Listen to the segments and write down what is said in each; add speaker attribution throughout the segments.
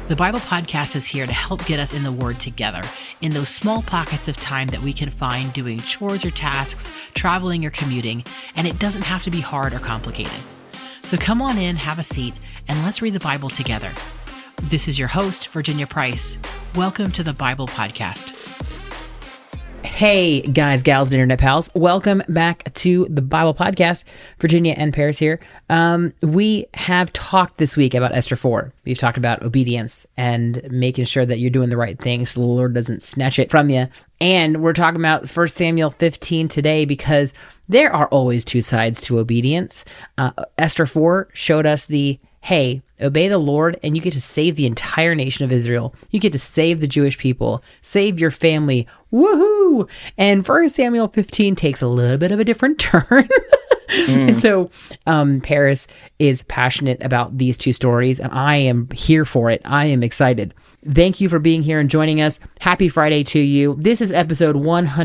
Speaker 1: The Bible Podcast is here to help get us in the Word together in those small pockets of time that we can find doing chores or tasks, traveling or commuting, and it doesn't have to be hard or complicated. So come on in, have a seat, and let's read the Bible together. This is your host, Virginia Price. Welcome to the Bible Podcast. Hey, guys, gals, and internet pals. Welcome back to the Bible Podcast. Virginia and Paris here. We have talked this week about Esther 4. We've talked about obedience and making sure that you're doing the right thing so the Lord doesn't snatch it from you. And we're talking about 1 Samuel 15 today because there are always two sides to obedience. Esther 4 showed us hey, obey the Lord and you get to save the entire nation of Israel. You get to save the Jewish people, save your family. Woohoo! And 1 Samuel 15 takes a little bit of a different turn. And so Paris is passionate about these two stories, and I am here for it. I am excited. Thank you for being here and joining us. Happy Friday to you. This is episode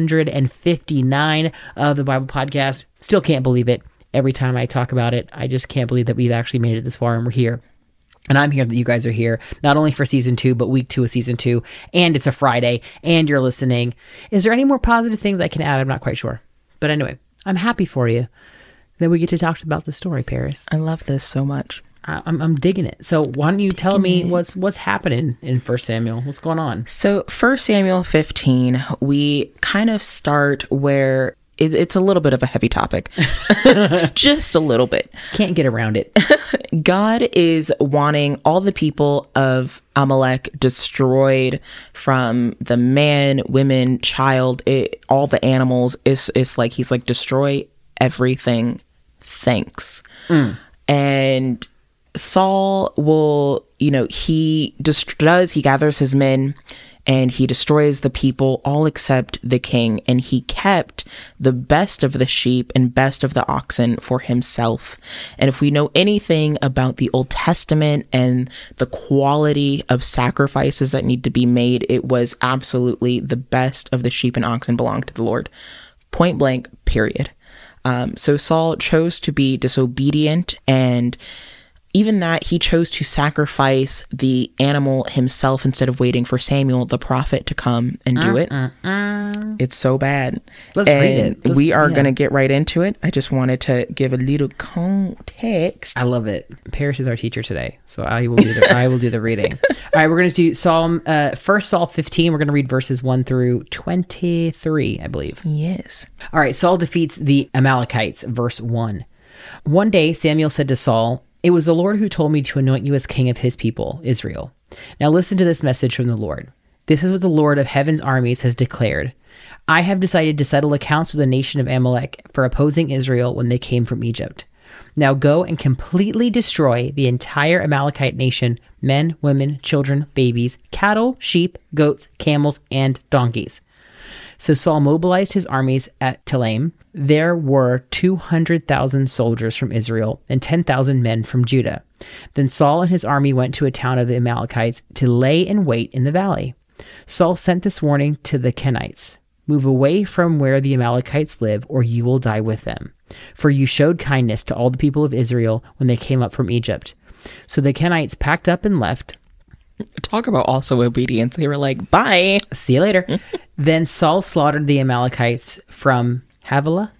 Speaker 1: 159 of the Bible Podcast. Still can't believe it. Every time I talk about it, I just can't believe that we've actually made it this far and we're here. And I'm here that you guys are here, not only for season 2, but week 2 of season 2. And it's a Friday and you're listening. Is there any more positive things I can add? I'm not quite sure. But anyway, I'm happy for you that we get to talk about the story, Paris.
Speaker 2: I love this so much.
Speaker 1: I'm digging it. So why don't you tell me what's happening in 1 Samuel? What's going on?
Speaker 2: So 1 Samuel 15, we kind of start where it's a little bit of a heavy topic. Just a little bit.
Speaker 1: Can't get around it.
Speaker 2: God is wanting all the people of Amalek destroyed, from the man, women, child, all the animals. It's like he's like, destroy everything. Thanks. And Saul will, he gathers his men and he destroys the people, all except the king. And he kept the best of the sheep and best of the oxen for himself. And if we know anything about the Old Testament and the quality of sacrifices that need to be made, it was absolutely the best of the sheep and oxen belonged to the Lord. Point blank, period. So Saul chose to be disobedient, and even that, he chose to sacrifice the animal himself instead of waiting for Samuel, the prophet, to come and do it. It's so bad.
Speaker 1: Let's read it.
Speaker 2: We are going to get right into it. I just wanted to give a little context.
Speaker 1: I love it. Paris is our teacher today, so I will do the reading. All right, we're going to do Psalm 1 Saul 15. We're going to read verses 1 through 23, I believe.
Speaker 2: Yes.
Speaker 1: All right, Saul defeats the Amalekites, verse 1. One day Samuel said to Saul, "It was the Lord who told me to anoint you as king of his people, Israel. Now listen to this message from the Lord. This is what the Lord of heaven's armies has declared. I have decided to settle accounts with the nation of Amalek for opposing Israel when they came from Egypt. Now go and completely destroy the entire Amalekite nation, men, women, children, babies, cattle, sheep, goats, camels, and donkeys." So Saul mobilized his armies at Telaim. There were 200,000 soldiers from Israel and 10,000 men from Judah. Then Saul and his army went to a town of the Amalekites to lay in wait in the valley. Saul sent this warning to the Kenites: "Move away from where the Amalekites live, or you will die with them. For you showed kindness to all the people of Israel when they came up from Egypt." So the Kenites packed up and left.
Speaker 2: Talk about also obedience. They were like, bye.
Speaker 1: See you later. Then Saul slaughtered the Amalekites from Havilah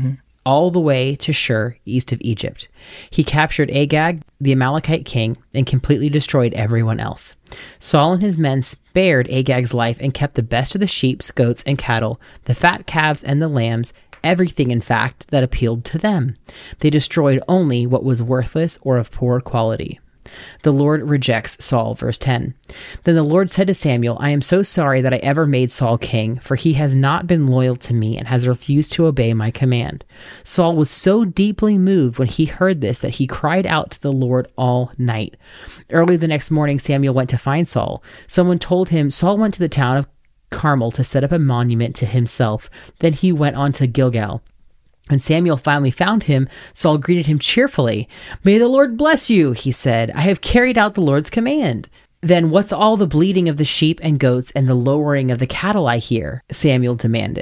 Speaker 1: all the way to Shur, east of Egypt. He captured Agag, the Amalekite king, and completely destroyed everyone else. Saul and his men spared Agag's life and kept the best of the sheep, goats, and cattle, the fat calves and the lambs, everything, in fact, that appealed to them. They destroyed only what was worthless or of poor quality. The Lord rejects Saul, verse 10. Then the Lord said to Samuel, "I am so sorry that I ever made Saul king, for he has not been loyal to me and has refused to obey my command." Saul was so deeply moved when he heard this that he cried out to the Lord all night. Early the next morning, Samuel went to find Saul. Someone told him Saul went to the town of Carmel to set up a monument to himself. Then he went on to Gilgal. When Samuel finally found him, Saul greeted him cheerfully. "May the Lord bless you," he said. "I have carried out the Lord's command." "Then what's all the bleating of the sheep and goats and the lowering of the cattle I hear?" Samuel demanded.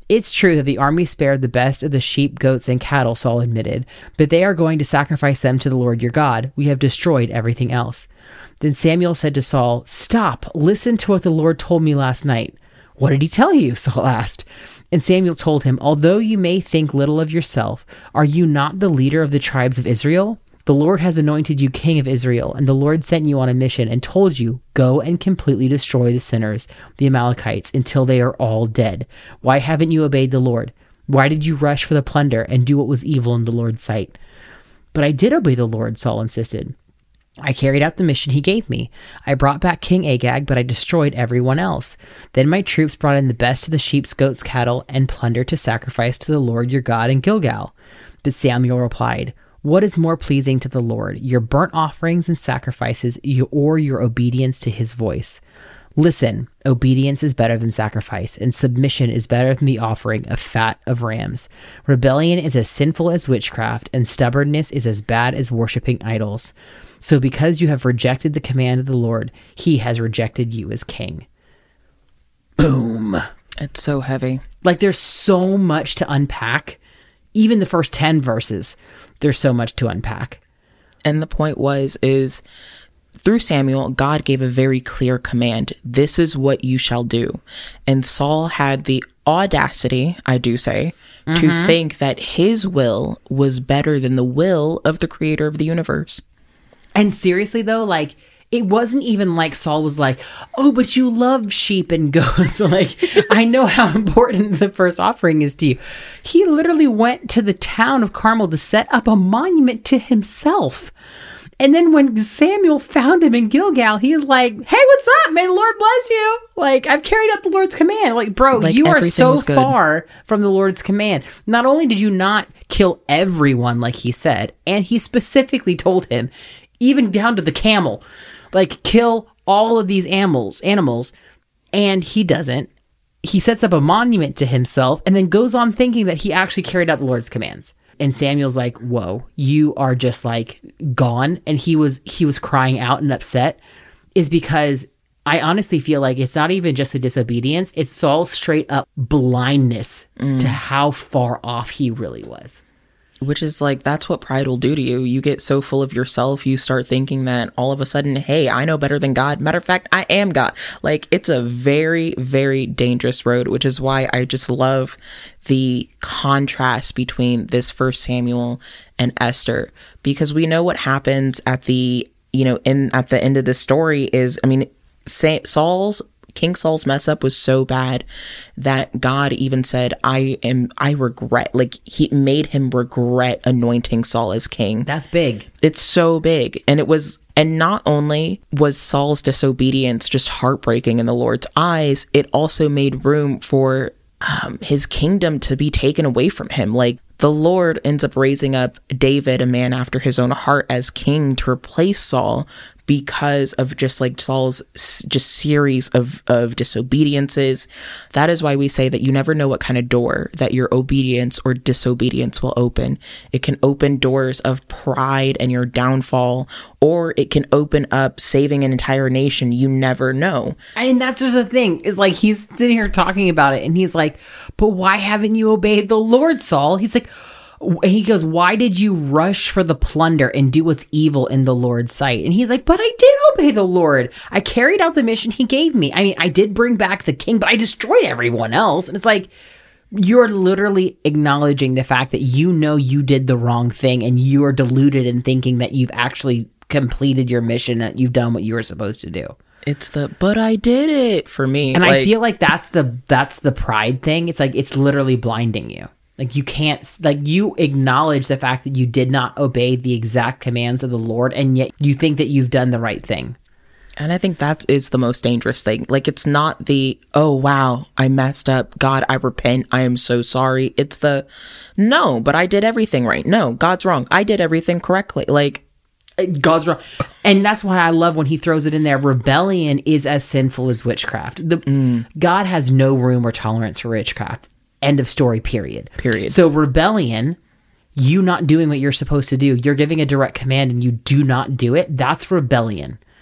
Speaker 3: It's true that the army spared the best of the sheep, goats, and cattle, Saul admitted, but they are going to sacrifice them to the Lord your God. We have destroyed everything else. Then Samuel said to Saul, "Stop, listen to what the Lord told me last night." "What did he tell you?" Saul asked. And Samuel told him, "Although you may think little of yourself, are you not the leader of the tribes of Israel? The Lord has anointed you king of Israel, and the Lord sent you on a mission and told you, go and completely destroy the sinners, the Amalekites, until they are all dead. Why haven't you obeyed the Lord? Why did you rush for the plunder and do what was evil in the Lord's sight?" "But I did obey the Lord," Saul insisted. "I carried out the mission he gave me. I brought back King Agag, but I destroyed everyone else. Then my troops brought in the best of the sheep, goats, cattle, and plunder to sacrifice to the Lord your God in Gilgal." But Samuel replied, "What is more pleasing to the Lord, your burnt offerings and sacrifices, or your obedience to his voice? Listen, obedience is better than sacrifice, and submission is better than the offering of fat of rams. Rebellion is as sinful as witchcraft, and stubbornness is as bad as worshiping idols. So because you have rejected the command of the Lord, he has rejected you as king." Boom.
Speaker 2: It's so heavy.
Speaker 3: Like, there's so much to unpack. Even the first 10 verses, there's so much to unpack.
Speaker 2: And the point is through Samuel, God gave a very clear command. This is what you shall do. And Saul had the audacity, I do say, to think that his will was better than the will of the creator of the universe.
Speaker 3: And seriously, though, like, it wasn't even like Saul was like, "Oh, but you love sheep and goats." Like, I know how important the first offering is to you. He literally went to the town of Carmel to set up a monument to himself. And then when Samuel found him in Gilgal, he was like, "Hey, what's up? May the Lord bless you. Like, I've carried out the Lord's command." Like, bro,
Speaker 2: like,
Speaker 3: you are so
Speaker 2: good.
Speaker 3: far from the Lord's command. Not only did you not kill everyone like he said, and he specifically told him, even down to the camel, like, kill all of these animals, and he doesn't. He sets up a monument to himself and then goes on thinking that he actually carried out the Lord's commands. And Samuel's like, "Whoa, you are just like gone." And he was crying out and upset, is because I honestly feel like it's not even just a disobedience. It's Saul's straight up blindness to how far off he really was.
Speaker 2: Which is like, that's what pride will do to you. You get so full of yourself, you start thinking that all of a sudden, hey, I know better than God. Matter of fact, I am God. Like, it's a very, very dangerous road, which is why I just love the contrast between this First Samuel and Esther, because we know what happens at the, at the end of the story is, I mean, King Saul's mess up was so bad that God even said, I regret, like, he made him regret anointing Saul as king.
Speaker 3: That's big.
Speaker 2: It's so big. And not only was Saul's disobedience just heartbreaking in the Lord's eyes, it also made room for his kingdom to be taken away from him. Like, the Lord ends up raising up David, a man after his own heart, as king to replace Saul, because of just like Saul's just series of disobediences. That is why we say that you never know what kind of door that your obedience or disobedience will open. It can open doors of pride and your downfall, or it can open up saving an entire nation. You never know.
Speaker 3: And that's just the thing, is like, he's sitting here talking about it and he's like, "But why haven't you obeyed the Lord, Saul?" He's like, and he goes, "Why did you rush for the plunder and do what's evil in the Lord's sight?" And he's like, "But I did obey the Lord. I carried out the mission he gave me. I mean, I did bring back the king, but I destroyed everyone else." And it's like, you're literally acknowledging the fact that you did the wrong thing, and you are deluded in thinking that you've actually completed your mission, that you've done what you were supposed to do.
Speaker 2: It's but I did it for me.
Speaker 3: And I feel like that's the pride thing. It's like, it's literally blinding you. Like, you can't, like, you acknowledge the fact that you did not obey the exact commands of the Lord, and yet you think that you've done the right thing.
Speaker 2: And I think that is the most dangerous thing. Like, it's not the, "Oh, wow, I messed up. God, I repent. I am so sorry." It's the, "No, but I did everything right. No, God's wrong. I did everything correctly." Like,
Speaker 3: God's wrong. And that's why I love when he throws it in there. Rebellion is as sinful as witchcraft. God has no room or tolerance for witchcraft. End of story, period. So rebellion, you not doing what you're supposed to do, you're giving a direct command and you do not do it, that's rebellion.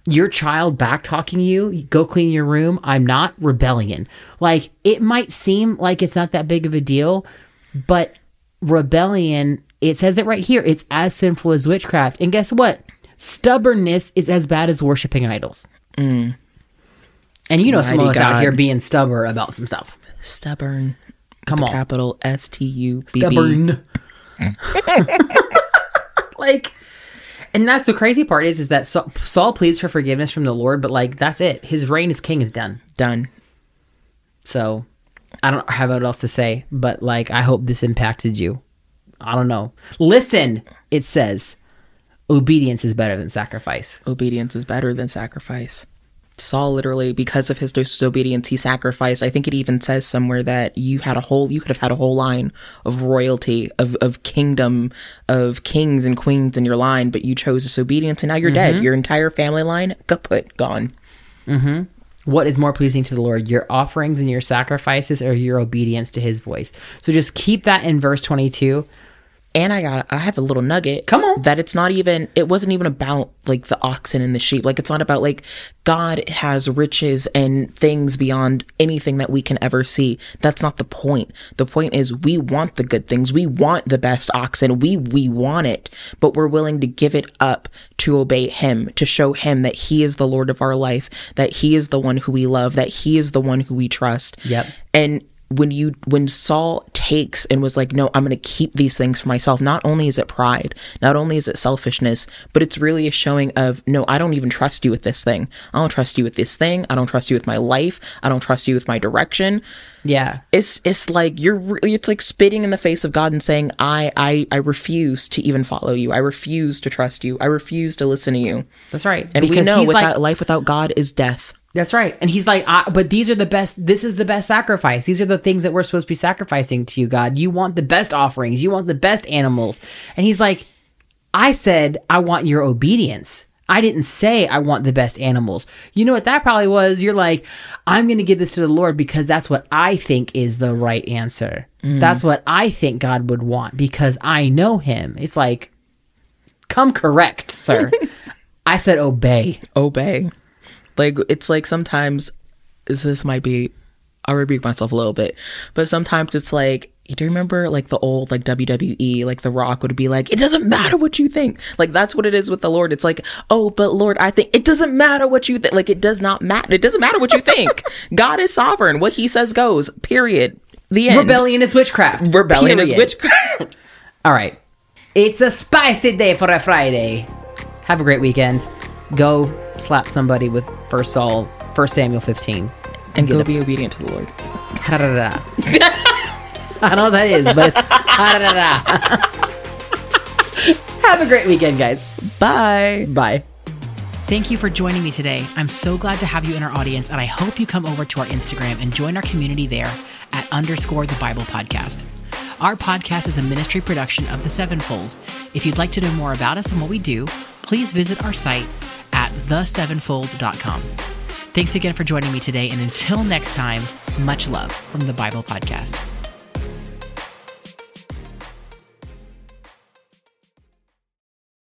Speaker 3: Your child back talking you, go clean your room. I'm not. Rebellion. Like, it might seem like it's not that big of a deal, but rebellion, it says it right here, it's as sinful as witchcraft. And guess what? Stubbornness is as bad as worshiping idols. And you know, some of us out here being stubborn about some stuff.
Speaker 2: Stubborn.
Speaker 3: Come on.
Speaker 2: Capital STUBB.
Speaker 3: Stubborn. Like, and that's the crazy part is that Saul pleads for forgiveness from the Lord, but like, that's it. His reign as king is done.
Speaker 2: Done.
Speaker 3: So I don't have what else to say, but like, I hope this impacted you. I don't know. Listen, it says, obedience is better than sacrifice.
Speaker 2: Obedience is better than sacrifice. Saul literally, because of his disobedience, he sacrificed. I think it even says somewhere that you could have had a whole line of royalty, of kingdom, of kings and queens in your line, but you chose disobedience and now you're dead. Your entire family line, kaput, gone.
Speaker 3: What is more pleasing to the Lord, your offerings and your sacrifices, or your obedience to his voice? So just keep that in verse 22.
Speaker 2: And I have a little nugget.
Speaker 3: Come on.
Speaker 2: That it wasn't even about like the oxen and the sheep. Like, it's not about like God has riches and things beyond anything that we can ever see. That's not the point. The point is we want the good things. We want the best oxen. We want it, but we're willing to give it up to obey him, to show him that he is the Lord of our life, that he is the one who we love, that he is the one who we trust.
Speaker 3: Yep.
Speaker 2: And when Saul takes and was like, no, I'm going to keep these things for myself. Not only is it pride, not only is it selfishness, but it's really a showing of, no, I don't even trust you with this thing. I don't trust you with this thing. I don't trust you with my life. I don't trust you with my direction.
Speaker 3: Yeah.
Speaker 2: It's like it's like spitting in the face of God and saying, I refuse to even follow you. I refuse to trust you. I refuse to listen to you.
Speaker 3: That's right.
Speaker 2: And because we know life without God is death.
Speaker 3: That's right. And he's like, but these are the best. This is the best sacrifice. These are the things that we're supposed to be sacrificing to you, God. You want the best offerings. You want the best animals. And he's like, I said, I want your obedience. I didn't say I want the best animals. You know what that probably was? You're like, I'm going to give this to the Lord because that's what I think is the right answer. That's what I think God would want because I know him. It's like, come correct, sir. I said obey.
Speaker 2: Obey. Like, it's like sometimes, this might be, I'll rebuke myself a little bit, but sometimes it's like, do you remember like the old like WWE, like The Rock would be like, it doesn't matter what you think. Like, that's what it is with the Lord. It's like, oh, but Lord, I think it doesn't matter what you think. Like, it does not matter. It doesn't matter what you think. God is sovereign. What he says goes, period. The end.
Speaker 3: Rebellion is witchcraft.
Speaker 2: Rebellion is witchcraft.
Speaker 3: All right. It's a spicy day for a Friday. Have a great weekend. Go slap somebody with 1 Samuel 15.
Speaker 2: And go be obedient to the Lord.
Speaker 3: I don't know what that is, but it's Have a great weekend, guys.
Speaker 2: Bye.
Speaker 3: Bye.
Speaker 1: Thank you for joining me today. I'm so glad to have you in our audience, and I hope you come over to our Instagram and join our community there at _the Bible Podcast. Our podcast is a ministry production of The Sevenfold. If you'd like to know more about us and what we do, please visit our site at thesevenfold.com. Thanks again for joining me today, and until next time, much love from the Bible Podcast.